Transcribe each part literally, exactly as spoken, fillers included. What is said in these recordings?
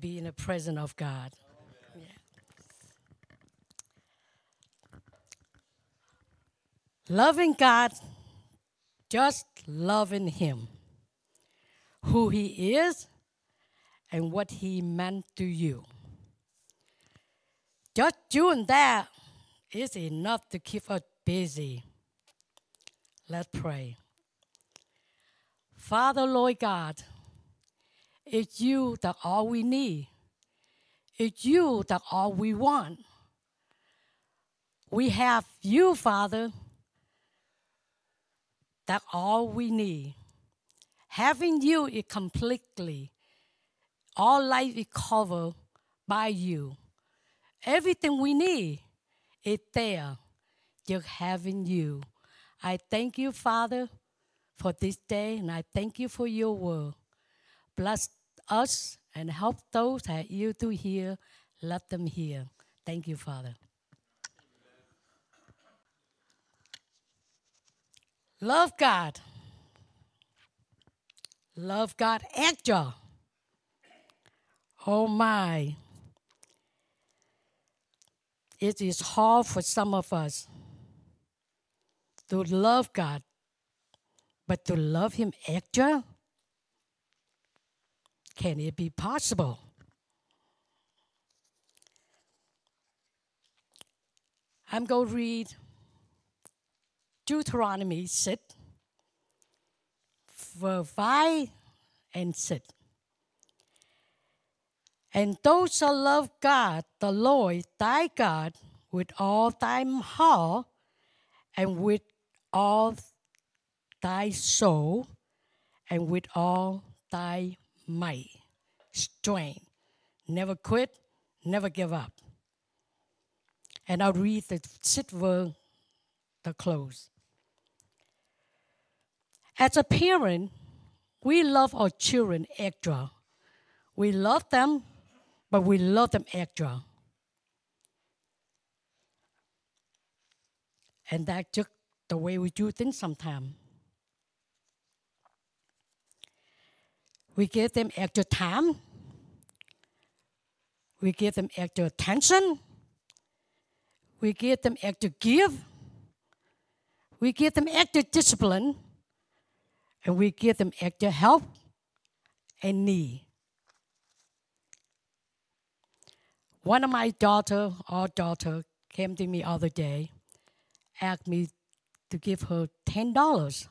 be in the presence of God. Yeah. Loving God, just loving Him, who He is and what He meant to you. Just doing that is enough to keep us busy. Let's pray. Father, Lord God, it's you that all we need. It's you that all we want. We have you, Father, that all we need. Having you is completely, all life is covered by you. Everything we need is there, just having you. I thank you, Father, for this day, and I thank you for your word. Bless us and help those that you do hear, let them hear. Thank you, Father. Love God. Love God extra. Oh my. It is hard for some of us to love God, but to love Him extra? Can it be possible? I'm going to read Deuteronomy six, verse five and six. And thou shalt love God, the Lord thy God, with all thy heart and with all thy soul and with all thy might, strength. Never quit, never give up. And I'll read the sixth verse, the close. As a parent, we love our children extra. We love them, but we love them extra. And that's just the way we do things sometimes. We give them extra time. We give them extra attention. We give them extra give. We give them extra discipline. And we give them extra help and need. One of my daughter, our daughter, came to me the other day, asked me to give her ten dollars.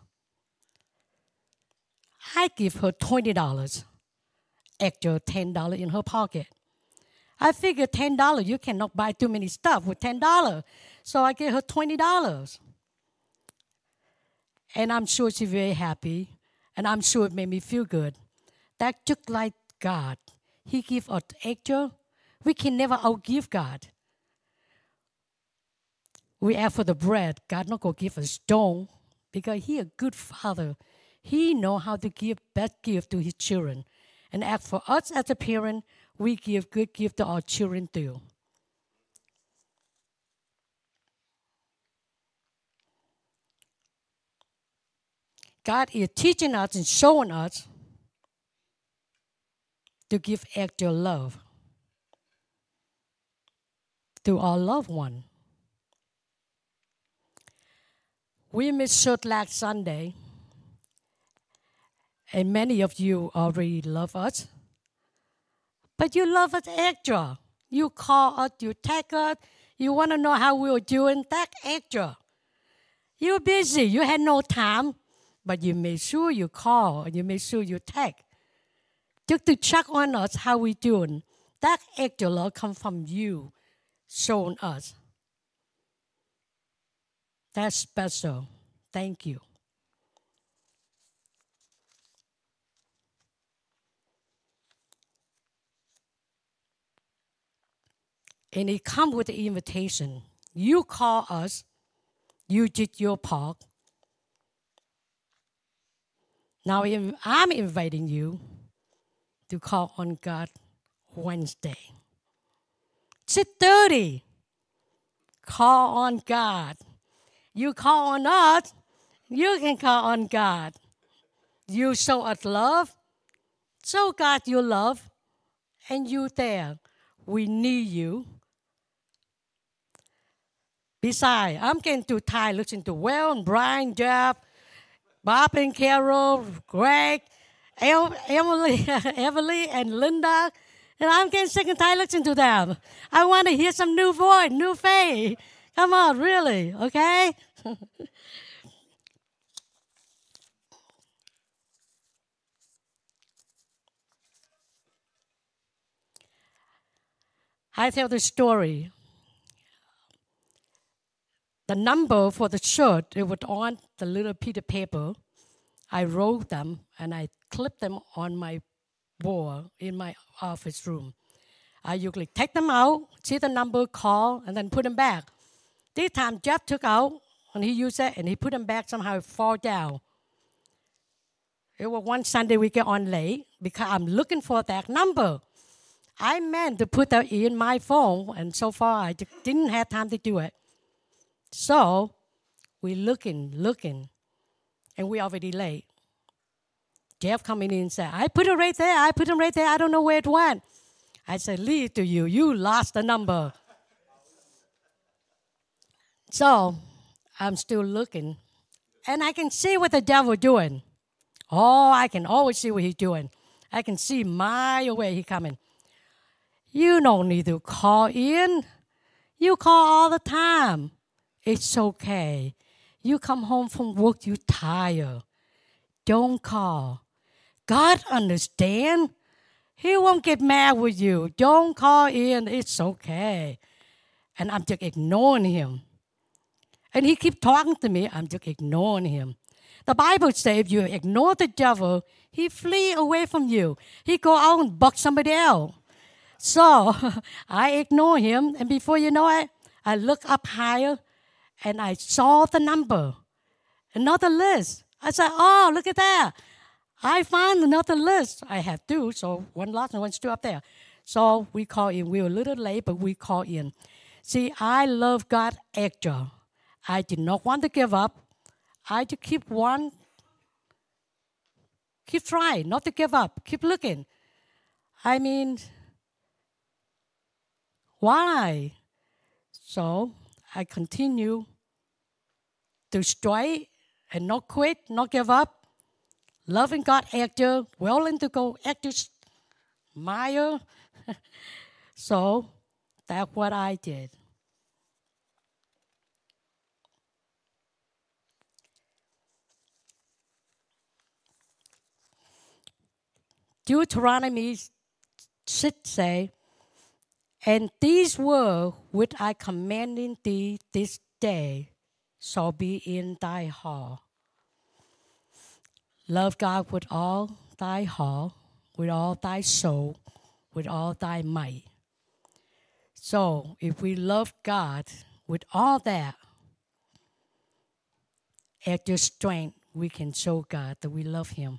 I give her twenty dollars, extra ten dollars in her pocket. I figured ten dollars, you cannot buy too many stuff with ten dollars. So I gave her twenty dollars. And I'm sure she's very happy. And I'm sure it made me feel good. That's just like God. He gives us extra. We can never outgive God. We ask for the bread. God not going to give us stone because He a good Father. He know how to give best gift to His children. And as for us as a parent, we give good gift to our children too. God is teaching us and showing us to give extra love to our loved one. We missed church last Sunday, and many of you already love us. But you love us extra. You call us, you text us, you want to know how we are doing. That's extra. You're busy. You had no time, but you made sure you call and you made sure you text. Just to check on us how we doing. That extra love comes from you showing us. That's special. Thank you. And it comes with the invitation. You call us. You did your part. Now I'm inviting you to call on God Wednesday. six thirty. Call on God. You call on us, you can call on God. You show us love, show God your love, and you there. We need you. Besides, I'm getting too tired listening to Will and Brian, Jeff, Bob and Carol, Greg, El- Emily, Emily, and Linda. And I'm getting sick and tired listening to them. I want to hear some new voice, new face. Come on, really, okay? I tell the story. The number for the shirt, it was on the little piece of paper. I wrote them and I clipped them on my wall in my office room. I usually take them out, see the number, call, and then put them back. This time Jeff took out and he used it and he put them back, somehow it fall down. It was one Sunday we get on late because I'm looking for that number. I meant to put that in my phone, and so far I just didn't have time to do it. So we looking, looking, and we already late. Jeff coming in and said, I put it right there, I put it right there, I don't know where it went. I said, leave it to you, you lost the number. So I'm still looking, and I can see what the devil doing. Oh, I can always see what he's doing. I can see mile away he coming. You don't need to call in. You call all the time. It's okay. You come home from work, you tired. Don't call. God understand. He won't get mad with you. Don't call in. It's okay. And I'm just ignoring him. And he keep talking to me. I'm just ignoring him. The Bible says if you ignore the devil, he flee away from you. He go out and buck somebody else. So I ignore him, and before you know it, I look up higher, and I saw the number, another list. I said, oh, look at that. I found another list. I have two, so one lost and one's still up there. So we call in. We were a little late, but we call in. See, I love God extra. I did not want to give up. I just keep one, keep trying, not to give up, keep looking. I mean, why? So I continue to strive and not quit, not give up. Loving God actor, willing to go extra mile. So that's what I did. Deuteronomy six say, and these words which I commanding thee this day shall be in thy heart. Love God with all thy heart, with all thy soul, with all thy might. So if we love God with all that, at your strength, we can show God that we love him.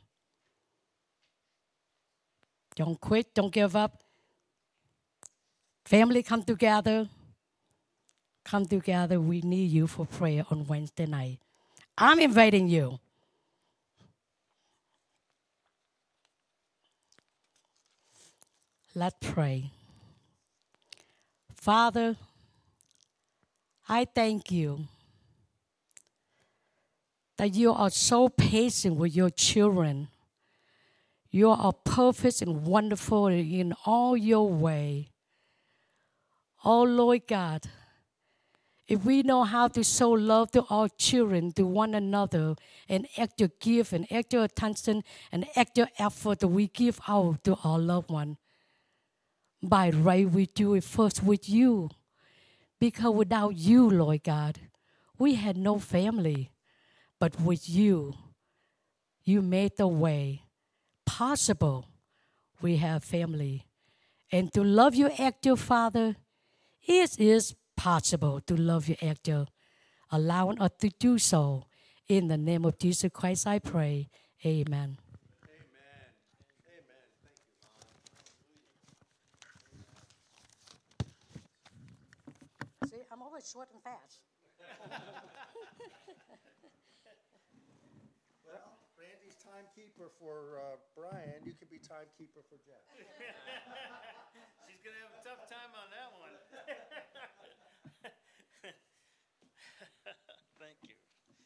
Don't quit, don't give up. Family, come together. Come together. We need you for prayer on Wednesday night. I'm inviting you. Let's pray. Father, I thank you that you are so patient with your children. You are perfect and wonderful in all your way. Oh, Lord God, if we know how to show love to our children, to one another, and extra give and extra attention and extra effort that we give out to our loved one, by right we do it first with you. Because without you, Lord God, we had no family. But with you, you made the way possible. We have family. And to love you actor, Father, it is possible to love you actor, allowing us to do so. In the name of Jesus Christ, I pray. Amen. See, I'm always short and fast. Well, Randy's timekeeper for uh, Brian, you could be timekeeper for Jeff. She's going to have a tough time on that one. Thank you.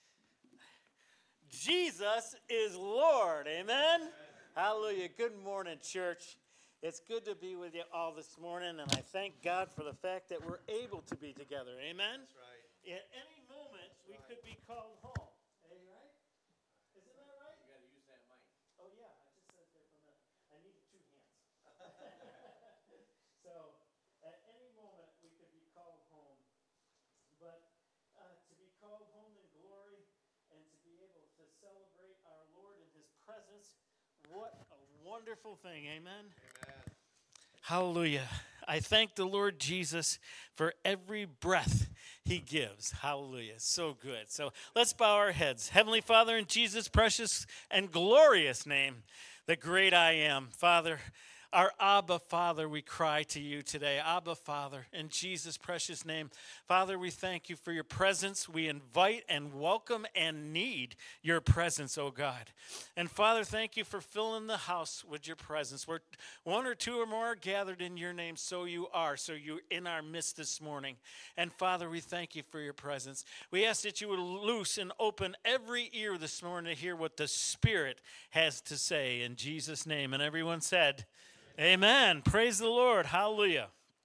Jesus is Lord. Amen? Amen? Hallelujah. Good morning, church. It's good to be with you all this morning, and I thank God for the fact that we're able to be together. Amen? That's right. At any moment, we right. could be called home. Hey, right? Isn't that right? You got to use that mic. Oh, yeah. I just said that from the, I needed two hands. So, at any moment, we could be called home. But uh, to be called home in glory and to be able to celebrate our Lord in his presence, what a wonderful thing. Amen? Amen. Hallelujah. I thank the Lord Jesus for every breath he gives. Hallelujah. So good. So let's bow our heads. Heavenly Father, in Jesus' precious and glorious name, the great I am. Father, our Abba Father, we cry to you today. Abba Father, in Jesus' precious name. Father, we thank you for your presence. We invite and welcome and need your presence, oh God. And Father, thank you for filling the house with your presence. Where one or two or more are gathered in your name, so you are. So you're in our midst this morning. And Father, we thank you for your presence. We ask that you would loose and open every ear this morning to hear what the Spirit has to say. In Jesus' name. And everyone said, amen. Praise the Lord. Hallelujah.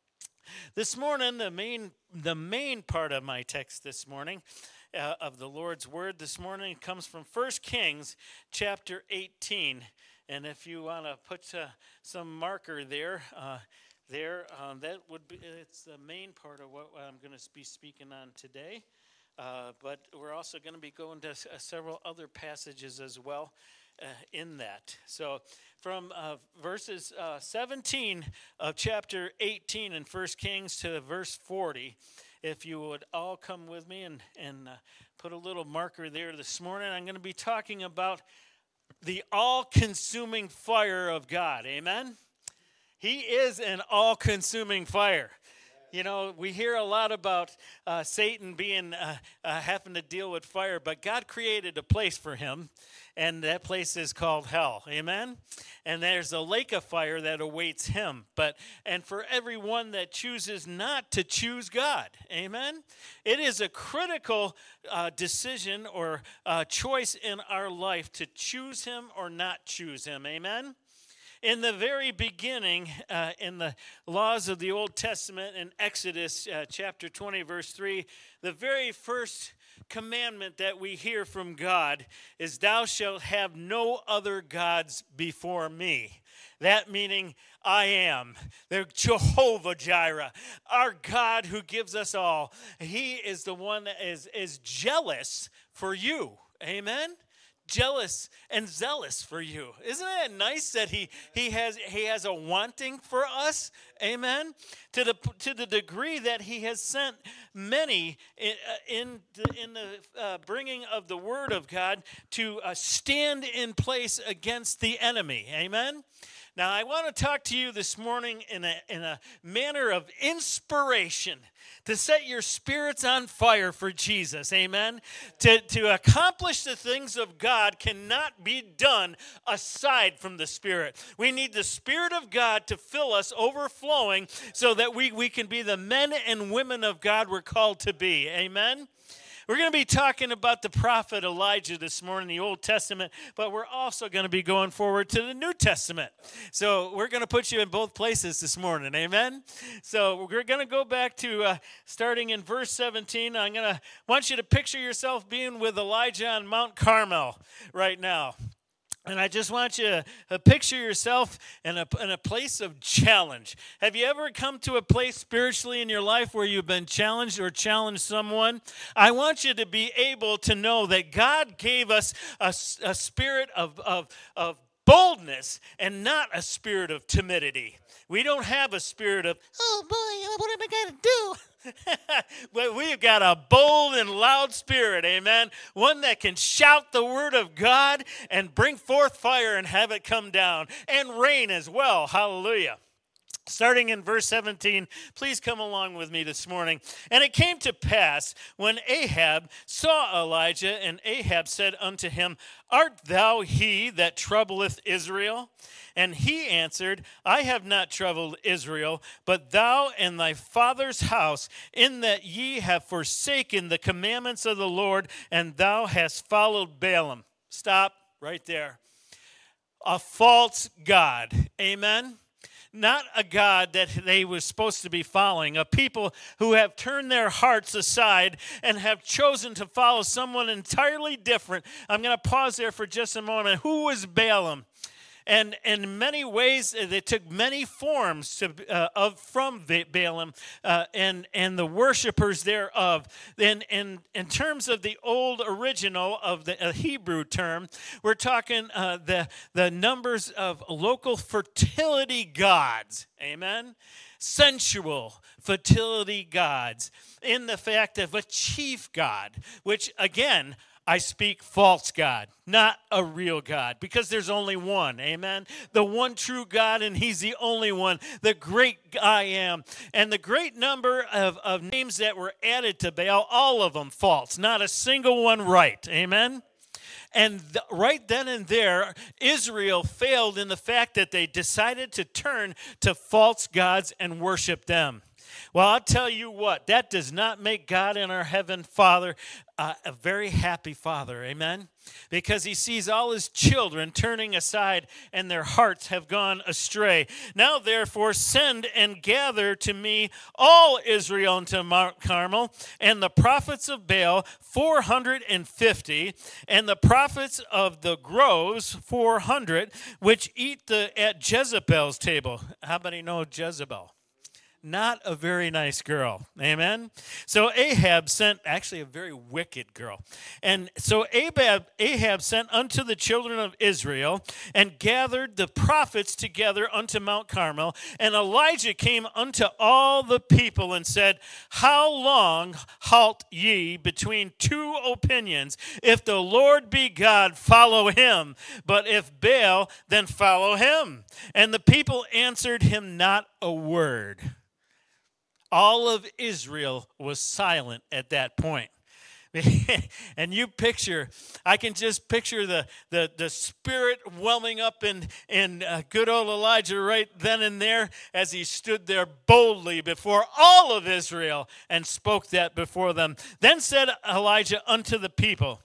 This morning, the main the main part of my text this morning, uh, of the Lord's Word this morning, comes from First Kings chapter eighteen. And if you want to put uh, some marker there, uh, there um, that would be, it's the main part of what I'm going to be speaking on today. Uh, but we're also going to be going to s- uh, several other passages as well. Uh, in that. So from uh, verses uh, seventeen of chapter eighteen in First Kings to verse forty, if you would all come with me and, and uh, put a little marker there this morning, I'm going to be talking about the all-consuming fire of God. Amen? He is an all-consuming fire. You know, we hear a lot about uh, Satan being uh, uh, having to deal with fire, but God created a place for him, and that place is called hell. Amen? And there's a lake of fire that awaits him. But and for everyone that chooses not to choose God, amen? It is a critical uh, decision or uh, choice in our life to choose him or not choose him. Amen? In the very beginning, uh, in the laws of the Old Testament, in Exodus uh, chapter twenty, verse three, the very first commandment that we hear from God is, thou shalt have no other gods before me. That meaning, I am, the Jehovah Jireh, our God who gives us all. He is the one that is, is jealous for you. Amen? Jealous and zealous for you. Isn't it nice that he he has he has a wanting for us? Amen. To the to the degree that he has sent many in in the, in the uh, bringing of the word of God to uh, stand in place against the enemy. Amen. Now, I want to talk to you this morning in a in a manner of inspiration to set your spirits on fire for Jesus. Amen. To, to accomplish the things of God cannot be done aside from the Spirit. We need the Spirit of God to fill us overflowing so that we, we can be the men and women of God we're called to be. Amen. We're going to be talking about the prophet Elijah this morning, the Old Testament, but we're also going to be going forward to the New Testament. So we're going to put you in both places this morning, amen? So we're going to go back to uh, starting in verse seventeen. I'm going to want you to picture yourself being with Elijah on Mount Carmel right now. And I just want you to picture yourself in a, in a place of challenge. Have you ever come to a place spiritually in your life where you've been challenged or challenged someone? I want you to be able to know that God gave us a, a spirit of, of, of boldness and not a spirit of timidity. We don't have a spirit of, oh boy, what am I going to do? But we've got a bold and loud spirit, amen? One that can shout the word of God and bring forth fire and have it come down, and rain as well, hallelujah. Starting in verse seventeen, please come along with me this morning. And it came to pass, when Ahab saw Elijah, and Ahab said unto him, Art thou he that troubleth Israel? And he answered, I have not troubled Israel, but thou and thy father's house, in that ye have forsaken the commandments of the Lord, and thou hast followed Balaam. Stop right there. A false god. Amen? Not a God that they were supposed to be following, a people who have turned their hearts aside and have chosen to follow someone entirely different. I'm going to pause there for just a moment. Who was Balaam? And in many ways, they took many forms to, uh, of from Balaam uh, and and the worshipers thereof. And in in terms of the old original of the uh, Hebrew term, we're talking uh, the the numbers of local fertility gods. Amen. Sensual fertility gods, in the fact of a chief god, which again, I speak false God, not a real God, because there's only one, amen? The one true God, and he's the only one, the great I am. And the great number of, of names that were added to Baal, all of them false, not a single one right, amen? And th- right then and there, Israel failed in the fact that they decided to turn to false gods and worship them. Well, I'll tell you what, that does not make God in our heaven Father uh, a very happy Father, amen? Because he sees all his children turning aside and their hearts have gone astray. Now, therefore, send and gather to me all Israel unto Mount Carmel, and the prophets of Baal, four hundred fifty, and the prophets of the groves, four hundred, which eat the, at Jezebel's table. How many know Jezebel? Not a very nice girl. Amen? So Ahab sent, actually a very wicked girl. And so Ahab, Ahab sent unto the children of Israel and gathered the prophets together unto Mount Carmel. And Elijah came unto all the people and said, How long halt ye between two opinions? If the Lord be God, follow him. But if Baal, then follow him. And the people answered him not a word. All of Israel was silent at that point. And you picture, I can just picture the, the, the spirit welling up in, in uh, good old Elijah right then and there as he stood there boldly before all of Israel and spoke that before them. Then said Elijah unto the people,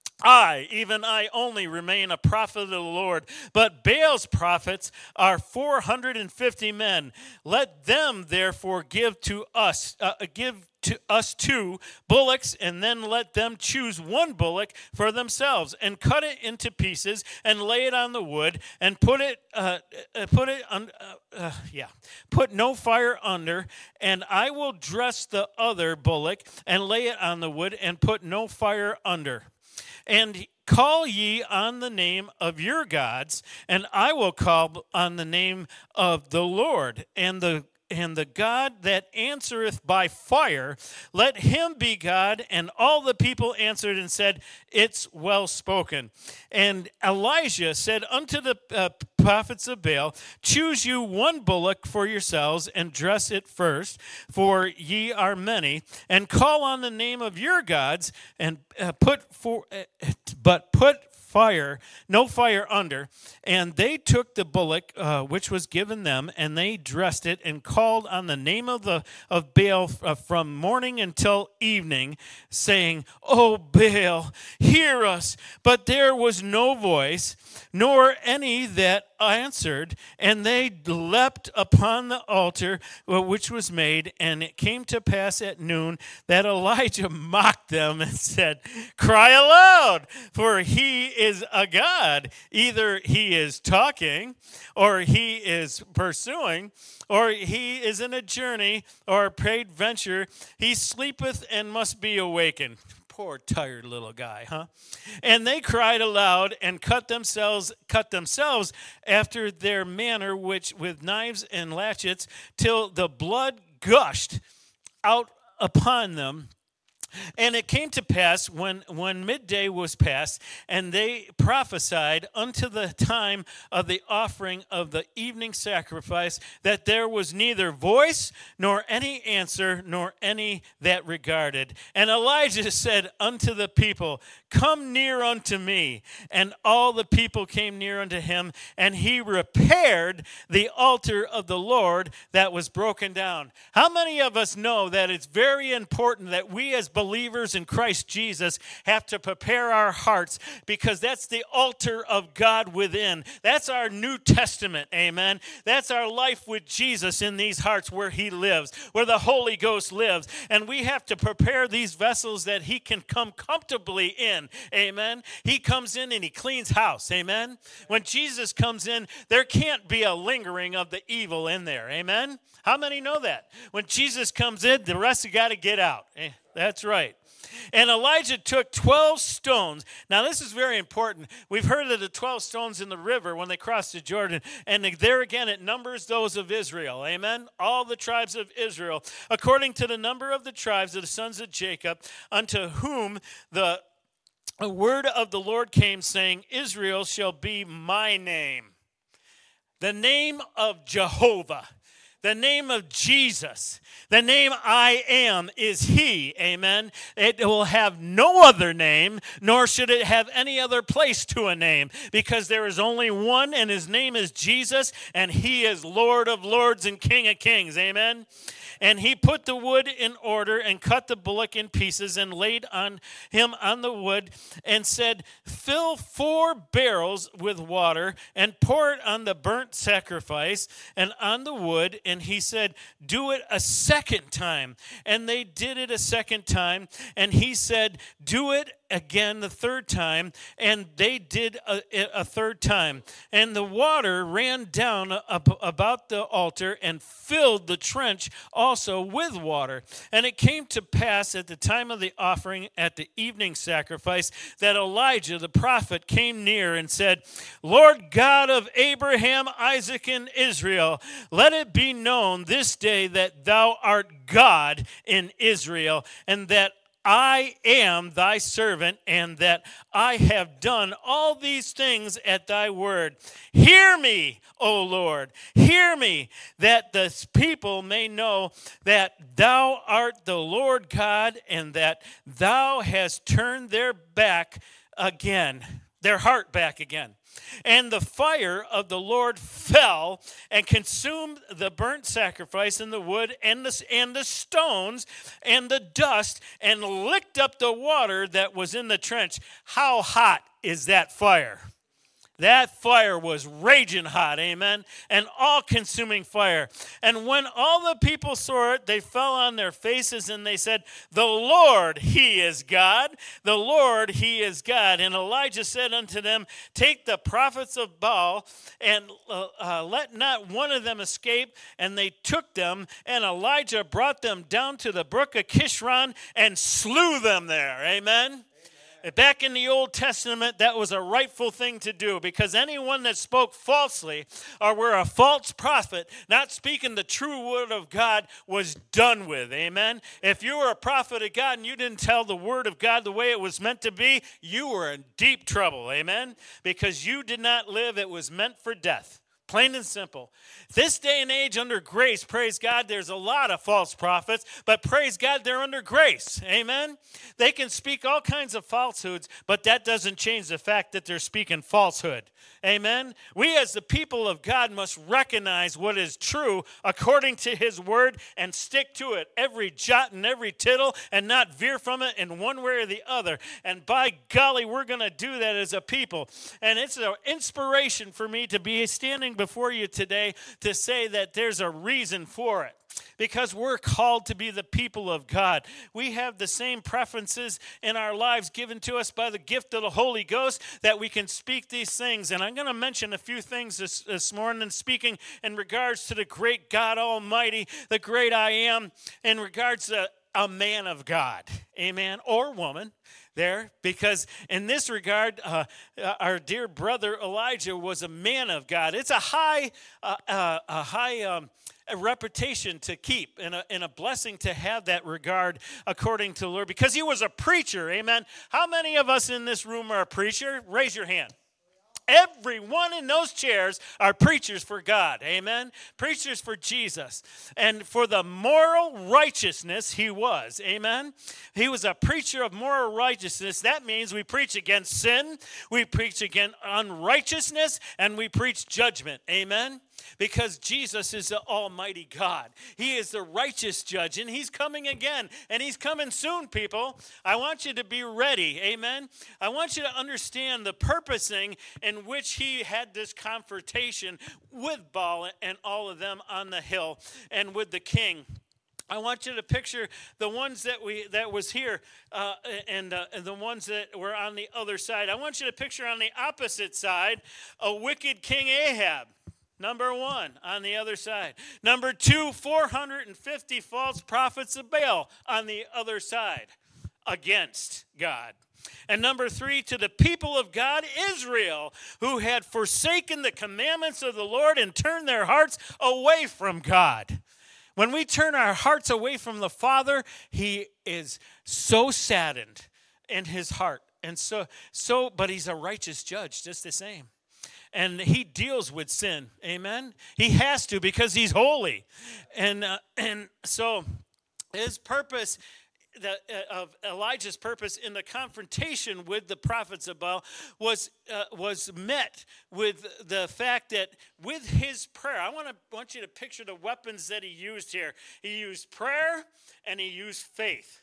I, even I only, remain a prophet of the Lord, but Baal's prophets are four hundred fifty men. Let them therefore give to us, uh, give to us two bullocks, and then let them choose one bullock for themselves, and cut it into pieces, and lay it on the wood, and put it, uh, uh, put it on, uh, uh, yeah, put no fire under, and I will dress the other bullock, and lay it on the wood, and put no fire under. And call ye on the name of your gods, and I will call on the name of the Lord. And the and the God that answereth by fire, let him be God. And all the people answered and said, It's well spoken. And Elijah said unto the uh, prophets of Baal, Choose you one bullock for yourselves, and dress it first, for ye are many, and call on the name of your gods, and uh, put for, uh, but put fire, no fire under. And they took the bullock uh, which was given them, and they dressed it, and called on the name of the of Baal uh, from morning until evening, saying, O Baal, hear us. But there was no voice, nor any that answered, and they leapt upon the altar which was made. And it came to pass at noon that Elijah mocked them and said, Cry aloud, for he is a god. Either he is talking, or he is pursuing, or he is in a journey, or peradventure he sleepeth and must be awakened. Poor tired little guy, huh? And they cried aloud and cut themselves, cut themselves after their manner, which with knives and latchets, till the blood gushed out upon them. And it came to pass when, when midday was past, and they prophesied unto the time of the offering of the evening sacrifice, that there was neither voice, nor any answer, nor any that regarded. And Elijah said unto the people, Come near unto me. And all the people came near unto him, and he repaired the altar of the Lord that was broken down. How many of us know that it's very important that we as believers in Christ Jesus have to prepare our hearts, because that's the altar of God within. That's our New Testament, amen. That's our life with Jesus in these hearts where he lives, where the Holy Ghost lives. And we have to prepare these vessels that he can come comfortably in, amen. He comes in and he cleans house, amen. When Jesus comes in, there can't be a lingering of the evil in there, amen. How many know that? When Jesus comes in, the rest have got to get out. That's right. And Elijah took twelve stones. Now, this is very important. We've heard of the twelve stones in the river when they crossed the Jordan. And there again, it numbers those of Israel. Amen? All the tribes of Israel, according to the number of the tribes of the sons of Jacob, unto whom the word of the Lord came, saying, Israel shall be my name. The name of Jehovah. The name of Jesus, the name I am is he, amen. It will have no other name, nor should it have any other place to a name, because there is only one, and his name is Jesus, and he is Lord of lords and King of kings, amen. And he put the wood in order and cut the bullock in pieces and laid on him on the wood and said, Fill four barrels with water and pour it on the burnt sacrifice and on the wood. And he said, Do it a second time. And they did it a second time. And he said, Do it again the third time, and they did a, a third time. And the water ran down ab- about the altar and filled the trench also with water. And it came to pass at the time of the offering at the evening sacrifice that Elijah the prophet came near and said, Lord God of Abraham, Isaac, and Israel, let it be known this day that thou art God in Israel, and that I am thy servant, and that I have done all these things at thy word. Hear me, O Lord, hear me, that the people may know that thou art the Lord God, and that thou hast turned their back again, their heart back again. And the fire of the Lord fell and consumed the burnt sacrifice and the wood and the, and the stones and the dust and licked up the water that was in the trench. How hot is that fire? That fire was raging hot, amen, and all-consuming fire. And when all the people saw it, they fell on their faces, and they said, The Lord, he is God. The Lord, he is God. And Elijah said unto them, Take the prophets of Baal, and uh, uh, let not one of them escape. And they took them, and Elijah brought them down to the brook of Kishron and slew them there, amen. Back in the Old Testament, that was a rightful thing to do, because anyone that spoke falsely or were a false prophet, not speaking the true word of God, was done with, amen? If you were a prophet of God and you didn't tell the word of God the way it was meant to be, you were in deep trouble, amen? Because you did not live, it was meant for death. Plain and simple. This day and age under grace, praise God, there's a lot of false prophets, but praise God, they're under grace. Amen? They can speak all kinds of falsehoods, but that doesn't change the fact that they're speaking falsehood. Amen? We as the people of God must recognize what is true according to his word and stick to it, every jot and every tittle, and not veer from it in one way or the other. And by golly, we're going to do that as a people. And it's an inspiration for me to be standing before you today to say that there's a reason for it. Because we're called to be the people of God. We have the same preferences in our lives given to us by the gift of the Holy Ghost that we can speak these things. And I'm going to mention a few things this, this morning, speaking in regards to the great God Almighty, the great I Am, in regards to a man of God, amen, or woman. There, because in this regard, uh, our dear brother Elijah was a man of God. It's a high, uh, uh, a high um, a reputation to keep and a, and a blessing to have that regard according to the Lord, because he was a preacher. Amen. How many of us in this room are a preacher? Raise your hand. Everyone in those chairs are preachers for God. Amen. Preachers for Jesus. And for the moral righteousness he was. Amen. He was a preacher of moral righteousness. That means we preach against sin, we preach against unrighteousness, and we preach judgment. Amen. Because Jesus is the almighty God. He is the righteous judge, and he's coming again, and he's coming soon, people. I want you to be ready, amen? I want you to understand the purposing in which he had this confrontation with Baal and all of them on the hill and with the king. I want you to picture the ones that we that was here uh, and, uh, and the ones that were on the other side. I want you to picture on the opposite side a wicked King Ahab. Number one, on the other side. Number two, four hundred fifty false prophets of Baal on the other side against God. And number three, to the people of God, Israel, who had forsaken the commandments of the Lord and turned their hearts away from God. When we turn our hearts away from the Father, he is so saddened in his heart. And so, so, but he's a righteous judge just the same. And he deals with sin, amen? He has to, because he's holy. And uh, and so his purpose, the, uh, of Elijah's purpose in the confrontation with the prophets of Baal was uh, was met with the fact that with his prayer, I want to want you to picture the weapons that he used here. He used prayer and he used faith.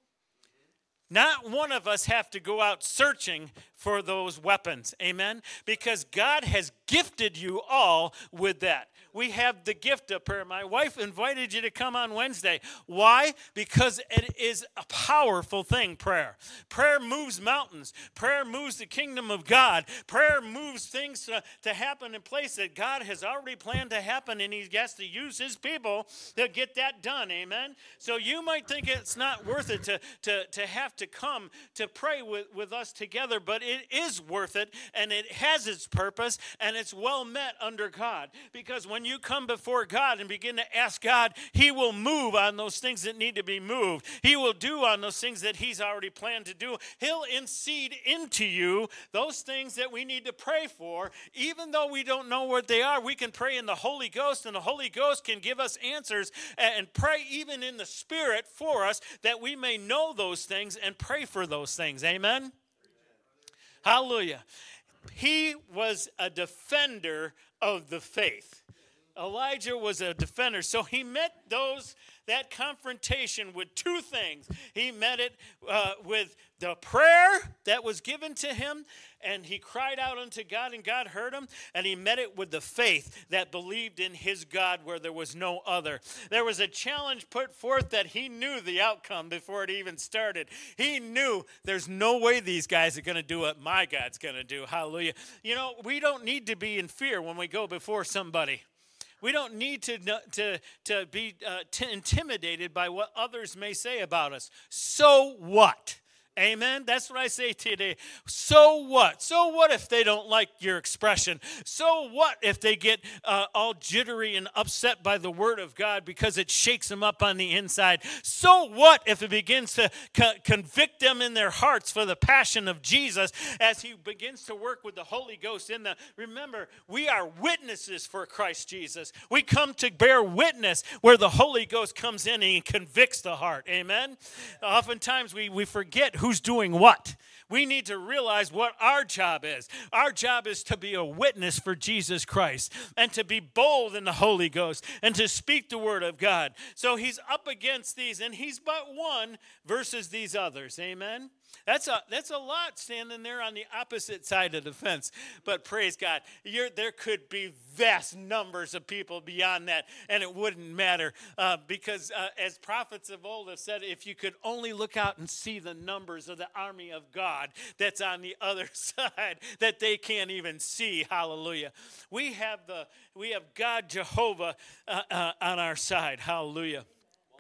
Not one of us have to go out searching for those weapons, amen? Because God has gifted you all with that. We have the gift of prayer. My wife invited you to come on Wednesday. Why? Because it is a powerful thing, prayer. Prayer moves mountains. Prayer moves the kingdom of God. Prayer moves things to, to happen in place that God has already planned to happen, and he has to use his people to get that done, amen? So you might think it's not worth it to, to, to have to come to pray with, with us together, but it is worth it, and it has its purpose, and it's well met under God. Because when you come before God and begin to ask God, he will move on those things that need to be moved. He will do on those things that he's already planned to do. He'll seed into you those things that we need to pray for. Even though we don't know what they are, we can pray in the Holy Ghost, and the Holy Ghost can give us answers and pray even in the Spirit for us, that we may know those things and pray for those things. Amen? Amen. Hallelujah. He was a defender of the faith. Elijah was a defender. So he met those that confrontation with two things. He met it uh, with the prayer that was given to him, and he cried out unto God, and God heard him, and he met it with the faith that believed in his God where there was no other. There was a challenge put forth that he knew the outcome before it even started. He knew there's no way these guys are going to do what my God's going to do. Hallelujah. You know, we don't need to be in fear when we go before somebody. We don't need to, to, to be uh, t- intimidated by what others may say about us. So what? Amen? That's what I say today. So what? So what if they don't like your expression? So what if they get uh, all jittery and upset by the word of God because it shakes them up on the inside? So what if it begins to co- convict them in their hearts for the passion of Jesus as he begins to work with the Holy Ghost in them? Remember, we are witnesses for Christ Jesus. We come to bear witness where the Holy Ghost comes in and he convicts the heart. Amen? Oftentimes we, we forget who who's doing what. We need to realize what our job is. Our job is to be a witness for Jesus Christ and to be bold in the Holy Ghost and to speak the word of God. So he's up against these, and he's but one versus these others. Amen? That's a that's a lot standing there on the opposite side of the fence. But praise God, you're, there could be vast numbers of people beyond that, and it wouldn't matter. Uh, because uh, as prophets of old have said, if you could only look out and see the numbers of the army of God that's on the other side that they can't even see. Hallelujah. We have the we have God Jehovah uh, uh, on our side. Hallelujah.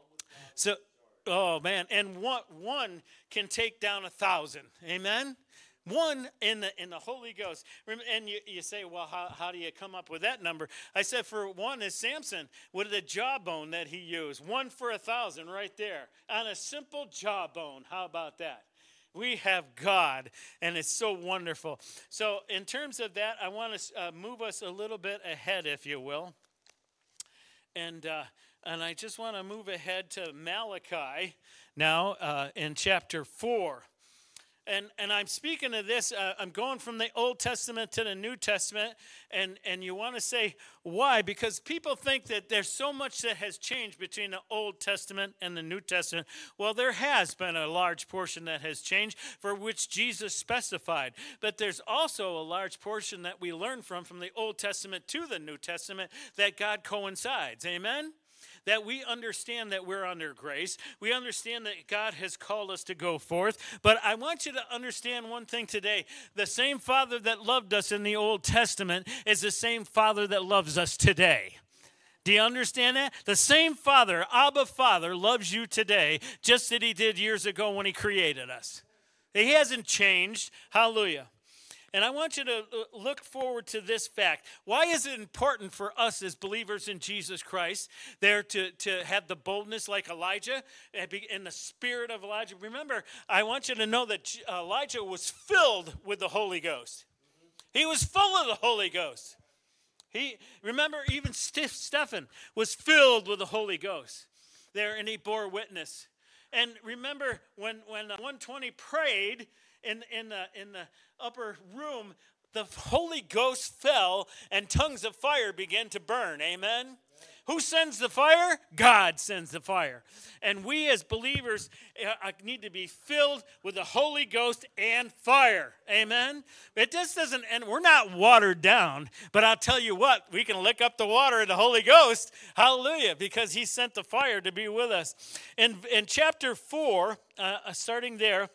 So, oh man, and one one can take down a thousand. Amen. One in the in the Holy Ghost. And you, you say, well, how, how do you come up with that number? I said, for one is Samson with the jawbone that he used. One for a thousand right there on a simple jawbone. How about that? We have God, and it's so wonderful. So in terms of that, I want to uh, move us a little bit ahead, if you will. And uh, and I just want to move ahead to Malachi now uh, in chapter four. And and I'm speaking of this, uh, I'm going from the Old Testament to the New Testament, and, and you want to say, why? Because people think that there's so much that has changed between the Old Testament and the New Testament. Well, there has been a large portion that has changed, for which Jesus specified. But there's also a large portion that we learn from, from the Old Testament to the New Testament, that God coincides. Amen? That we understand that we're under grace. We understand that God has called us to go forth. But I want you to understand one thing today. The same Father that loved us in the Old Testament is the same Father that loves us today. Do you understand that? The same Father, Abba Father, loves you today just as he did years ago when he created us. He hasn't changed. Hallelujah. And I want you to look forward to this fact. Why is it important for us as believers in Jesus Christ there to, to have the boldness like Elijah and the spirit of Elijah? Remember, I want you to know that Elijah was filled with the Holy Ghost. He was full of the Holy Ghost. He remember, even Stephen was filled with the Holy Ghost there, and he bore witness. And remember, when, when one twenty prayed in, in, the, in the upper room, the Holy Ghost fell and tongues of fire began to burn. Amen? Amen. Who sends the fire? God sends the fire. And we as believers uh, need to be filled with the Holy Ghost and fire. Amen? It just doesn't, and we're not watered down, but I'll tell you what, we can lick up the water of the Holy Ghost. Hallelujah, because he sent the fire to be with us. In, in chapter four, uh, starting there,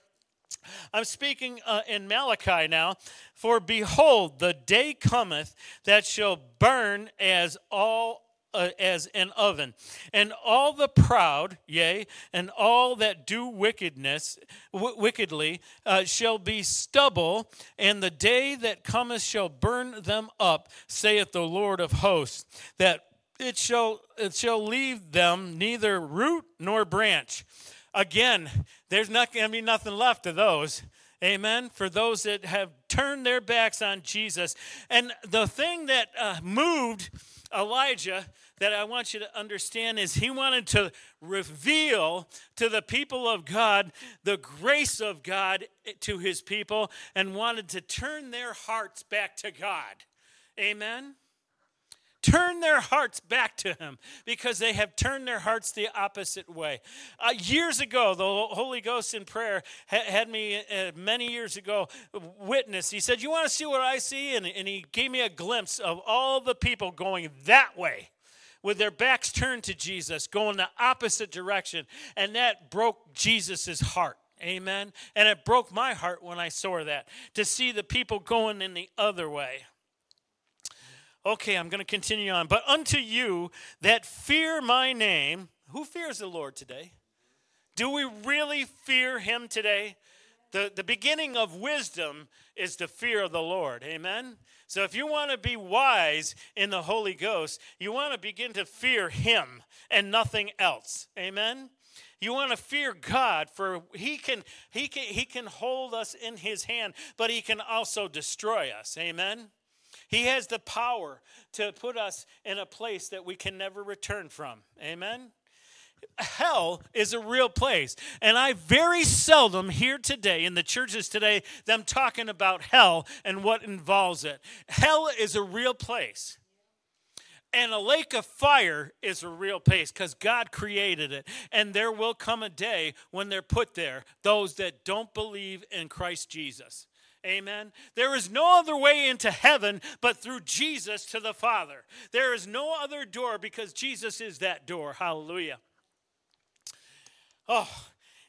I'm speaking uh, in Malachi now. For behold, the day cometh that shall burn as all uh, as an oven, and all the proud, yea, and all that do wickedness w- wickedly uh, shall be stubble, and the day that cometh shall burn them up, saith the Lord of hosts, that it shall it shall leave them neither root nor branch. Again, there's not going to be nothing left of those. Amen. For those that have turned their backs on Jesus. And the thing that uh, moved Elijah that I want you to understand is he wanted to reveal to the people of God the grace of God to his people and wanted to turn their hearts back to God. Amen. Turn their hearts back to him because they have turned their hearts the opposite way. Uh, years ago, the Holy Ghost in prayer ha- had me uh, many years ago witness. He said, you want to see what I see? And, and he gave me a glimpse of all the people going that way with their backs turned to Jesus, going the opposite direction. And that broke Jesus' heart. Amen. And it broke my heart when I saw that, to see the people going in the other way. Okay, I'm going to continue on. But unto you that fear my name, who fears the Lord today? Do we really fear him today? The, the beginning of wisdom is the fear of the Lord. Amen? So if you want to be wise in the Holy Ghost, you want to begin to fear him and nothing else. Amen? You want to fear God, for he can, he can, he can hold us in his hand, but he can also destroy us. Amen? He has the power to put us in a place that we can never return from. Amen? Hell is a real place. And I very seldom hear today in the churches today them talking about hell and what involves it. Hell is a real place. And a lake of fire is a real place because God created it. And there will come a day when they're put there, those that don't believe in Christ Jesus. Amen. There is no other way into heaven but through Jesus to the Father. There is no other door because Jesus is that door. Hallelujah. Oh,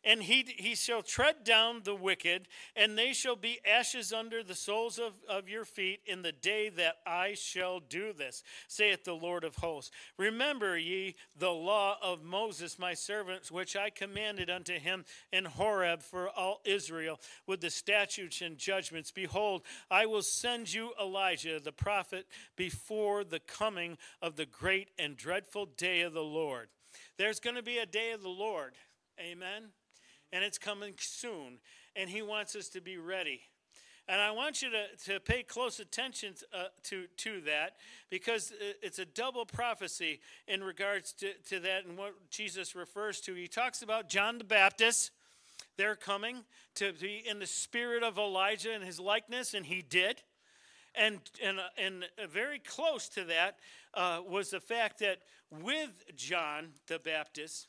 and he he shall tread down the wicked, and they shall be ashes under the soles of, of your feet in the day that I shall do this, saith the Lord of hosts. Remember ye the law of Moses my servant, which I commanded unto him in Horeb for all Israel, with the statutes and judgments. Behold, I will send you Elijah the prophet before the coming of the great and dreadful day of the Lord. There's going to be a day of the Lord. Amen. And it's coming soon. And he wants us to be ready. And I want you to, to pay close attention uh, to, to that, because it's a double prophecy in regards to, to that and what Jesus refers to. He talks about John the Baptist. They're coming to be in the spirit of Elijah and his likeness, and he did. And, and, and very close to that uh, was the fact that with John the Baptist,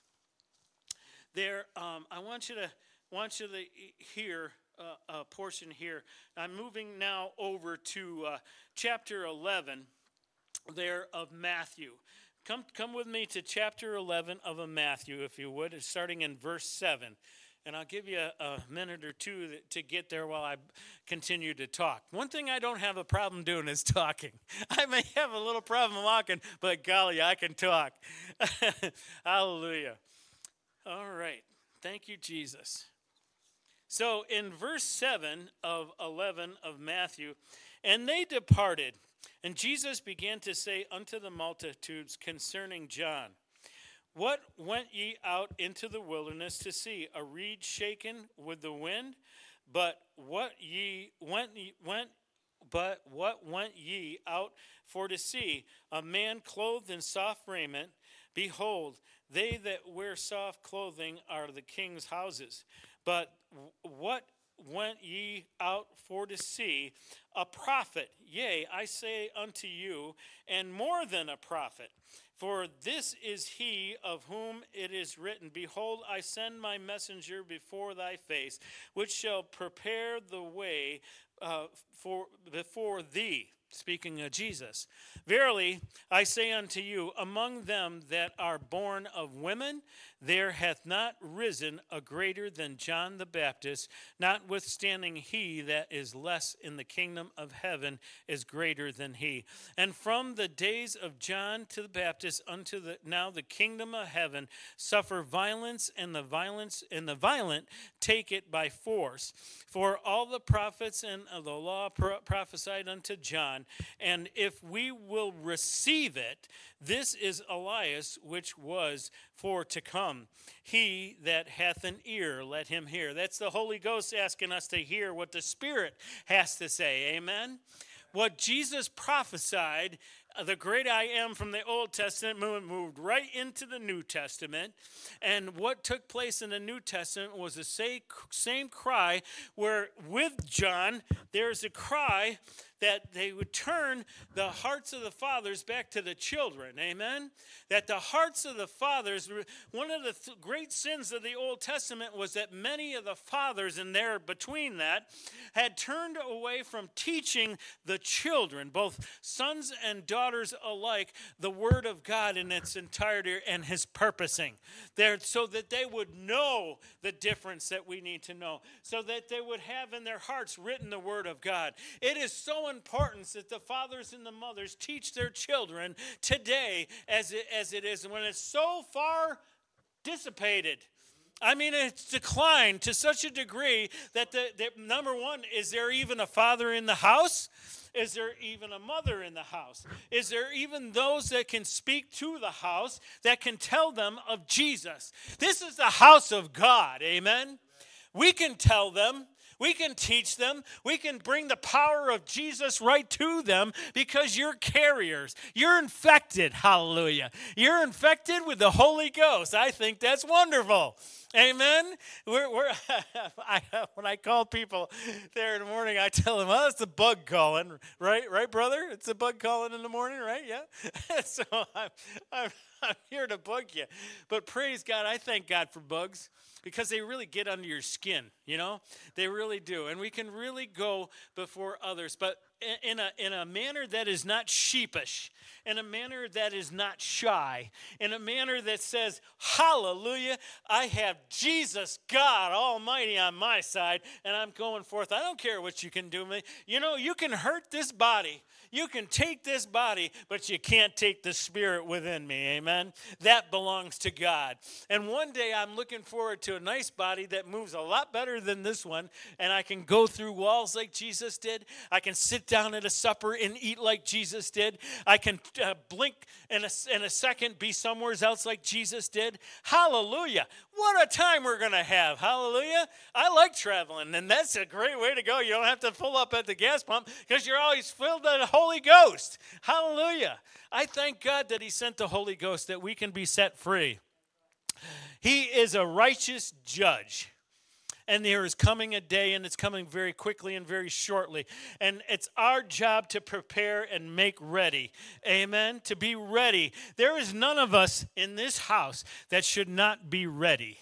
there, um, I want you to want you to hear uh, a portion here. I'm moving now over to uh, chapter eleven there of Matthew. Come, come with me to chapter eleven of a Matthew, if you would, starting in verse seven. And I'll give you a, a minute or two to get there while I continue to talk. One thing I don't have a problem doing is talking. I may have a little problem walking, but golly, I can talk. Hallelujah. All right. Thank you, Jesus. So in verse seven of eleven of Matthew, and they departed, and Jesus began to say unto the multitudes concerning John, what went ye out into the wilderness to see? A reed shaken with the wind? But what ye went went but what went ye out for to see? A man clothed in soft raiment? Behold, they that wear soft clothing are the king's houses. But what went ye out for to see? A prophet, yea, I say unto you, and more than a prophet. For this is he of whom it is written, behold, I send my messenger before thy face, which shall prepare the way uh, for before thee. Speaking of Jesus. Verily, I say unto you, among them that are born of women, there hath not risen a greater than John the Baptist, notwithstanding he that is less in the kingdom of heaven is greater than he. And from the days of John to the Baptist unto the now the kingdom of heaven suffer violence, and the violence and the violent take it by force. For all the prophets and the law pro- prophesied unto John, and if we will receive it, this is Elias which was for to come. He that hath an ear, let him hear. That's the Holy Ghost asking us to hear what the Spirit has to say. Amen? What Jesus prophesied, the great I am from the Old Testament moved right into the New Testament. And what took place in the New Testament was the same, same cry where with John, there's a cry that they would turn the hearts of the fathers back to the children. Amen? That the hearts of the fathers, one of the th- great sins of the Old Testament was that many of the fathers, and there between that, had turned away from teaching the children, both sons and daughters alike, the Word of God in its entirety and His purposing. There, so that they would know the difference that we need to know, so that they would have in their hearts written the Word of God. It is so important that the fathers and the mothers teach their children today as it, as it is when it's so far dissipated. I mean, it's declined to such a degree that the, the number one, is there even a father in the house? Is there even a mother in the house? Is there even those that can speak to the house that can tell them of Jesus? This is the house of God, amen? We can tell them. We can teach them. We can bring the power of Jesus right to them because you're carriers. You're infected. Hallelujah. You're infected with the Holy Ghost. I think that's wonderful. Amen. We're, we're I, when I call people there in the morning, I tell them, "Oh, it's the bug calling, right? Right, brother? It's the bug calling in the morning, right? Yeah." So I'm, I'm, I'm here to bug you. But praise God, I thank God for bugs. Because they really get under your skin, you know? They really do. And we can really go before others. But in a, in a manner that is not sheepish, in a manner that is not shy, in a manner that says, hallelujah, I have Jesus, God Almighty on my side, and I'm going forth. I don't care what you can do to me. You know, you can hurt this body. You can take this body, but you can't take the spirit within me, amen? That belongs to God. And one day I'm looking forward to a nice body that moves a lot better than this one, and I can go through walls like Jesus did. I can sit down at a supper and eat like Jesus did. I can uh, blink in a, in a second, be somewhere else like Jesus did. Hallelujah. What a time we're going to have. Hallelujah. I like traveling, and that's a great way to go. You don't have to pull up at the gas pump because you're always filled with the Holy Ghost. Hallelujah. I thank God that he sent the Holy Ghost that we can be set free. He is a righteous judge. And there is coming a day, and it's coming very quickly and very shortly. And it's our job to prepare and make ready. Amen? To be ready. There is none of us in this house that should not be ready.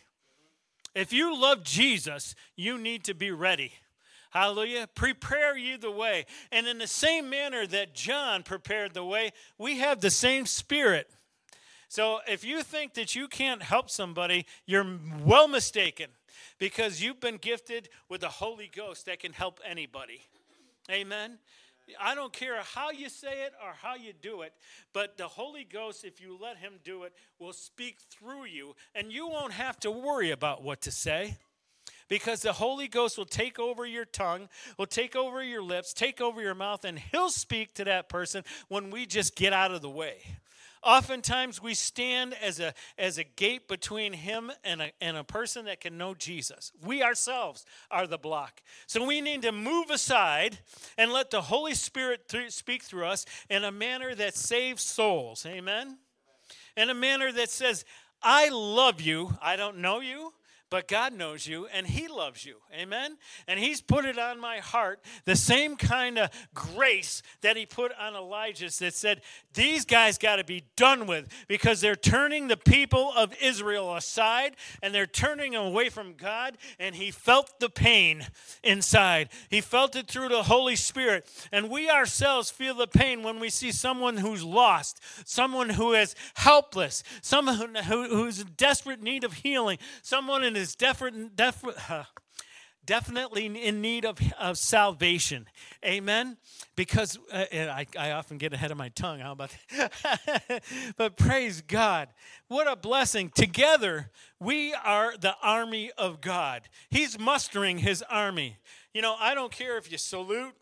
If you love Jesus, you need to be ready. Hallelujah. Prepare you the way. And in the same manner that John prepared the way, we have the same spirit. So if you think that you can't help somebody, you're well mistaken. Because you've been gifted with the Holy Ghost that can help anybody. Amen? I don't care how you say it or how you do it, but the Holy Ghost, if you let him do it, will speak through you, and you won't have to worry about what to say. Because the Holy Ghost will take over your tongue, will take over your lips, take over your mouth, and he'll speak to that person when we just get out of the way. Oftentimes we stand as a as a gate between him and a, and a person that can know Jesus. We ourselves are the block. So we need to move aside and let the Holy Spirit th- speak through us in a manner that saves souls. Amen? In a manner that says, I love you. I don't know you. But God knows you, and he loves you. Amen? And he's put it on my heart, the same kind of grace that he put on Elijah's that said, these guys got to be done with because they're turning the people of Israel aside, and they're turning them away from God, and he felt the pain inside. He felt it through the Holy Spirit. And we ourselves feel the pain when we see someone who's lost, someone who is helpless, someone who, who's in desperate need of healing, someone in is definitely, uh, definitely in need of, of salvation. Amen? Because uh, I, I often get ahead of my tongue. How about that? But praise God. What a blessing. Together, we are the army of God. He's mustering his army. You know, I don't care if you salute.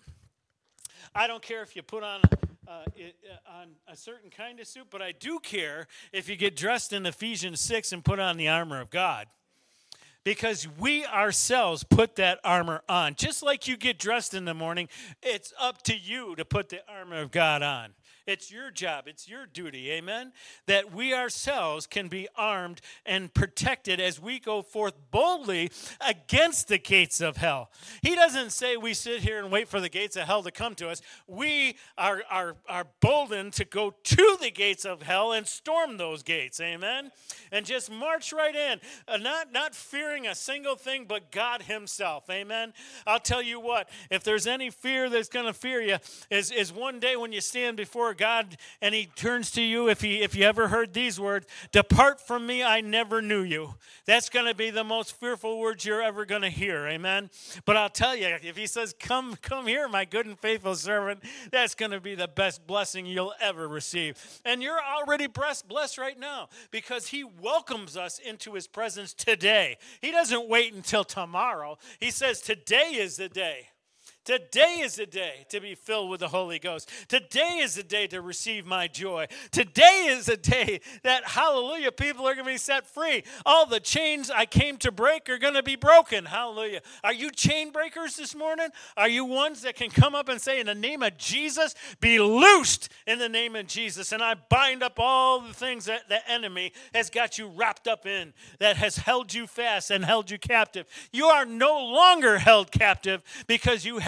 I don't care if you put on Uh, it, uh, on a certain kind of suit, but I do care if you get dressed in Ephesians six and put on the armor of God. Because we ourselves put that armor on. Just like you get dressed in the morning, it's up to you to put the armor of God on. It's your job. It's your duty. Amen? That we ourselves can be armed and protected as we go forth boldly against the gates of hell. He doesn't say we sit here and wait for the gates of hell to come to us. We are, are, are boldened to go to the gates of hell and storm those gates. Amen? And just march right in. Uh, not, not fearing a single thing but God himself. Amen? I'll tell you what. If there's any fear that's going to fear you, is, is one day when you stand before God and he turns to you, if he if you ever heard these words, depart from me, I never knew you. That's going to be the most fearful words you're ever going to hear. Amen? But I'll tell you, if he says, come, come here, my good and faithful servant, that's going to be the best blessing you'll ever receive. And you're already blessed, blessed right now because he welcomes us into his presence today. He doesn't wait until tomorrow. He says today is the day. Today is the day to be filled with the Holy Ghost. Today is the day to receive my joy. Today is the day that, hallelujah, people are going to be set free. All the chains I came to break are going to be broken. Hallelujah. Are you chain breakers this morning? Are you ones that can come up and say, in the name of Jesus, be loosed in the name of Jesus? And I bind up all the things that the enemy has got you wrapped up in, that has held you fast and held you captive. You are no longer held captive because you have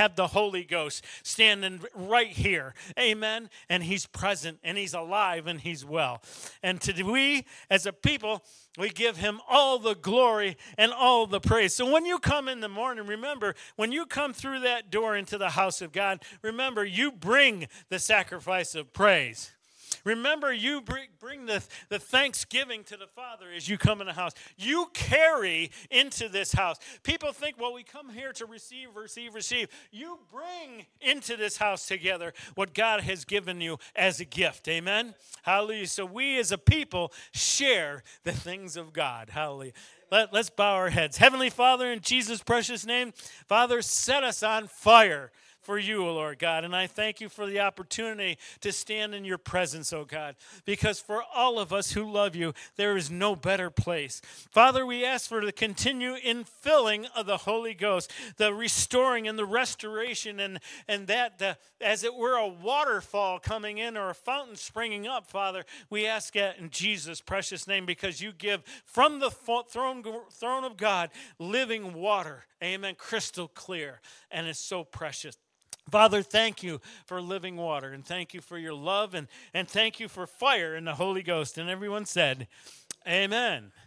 have the Holy Ghost standing right here. Amen. And he's present and he's alive and he's well. And to we as a people, we give him all the glory and all the praise. So when you come in the morning, remember, when you come through that door into the house of God, remember, you bring the sacrifice of praise. Remember, you bring, bring the, the thanksgiving to the Father as you come in the house. You carry into this house. People think, well, we come here to receive, receive, receive. You bring into this house together what God has given you as a gift. Amen? Hallelujah. So we as a people share the things of God. Hallelujah. Let, let's bow our heads. Heavenly Father, in Jesus' precious name, Father, set us on fire for you, O Lord God. And I thank you for the opportunity to stand in your presence, O God, because for all of us who love you, there is no better place. Father, we ask for the continued infilling of the Holy Ghost, the restoring and the restoration, and, and that, the, as it were, a waterfall coming in or a fountain springing up, Father. We ask that in Jesus' precious name, because you give from the throne, throne of God living water. Amen. Crystal clear. And it's so precious. Father, thank you for living water, and thank you for your love, and, and thank you for fire in the Holy Ghost. And everyone said, amen.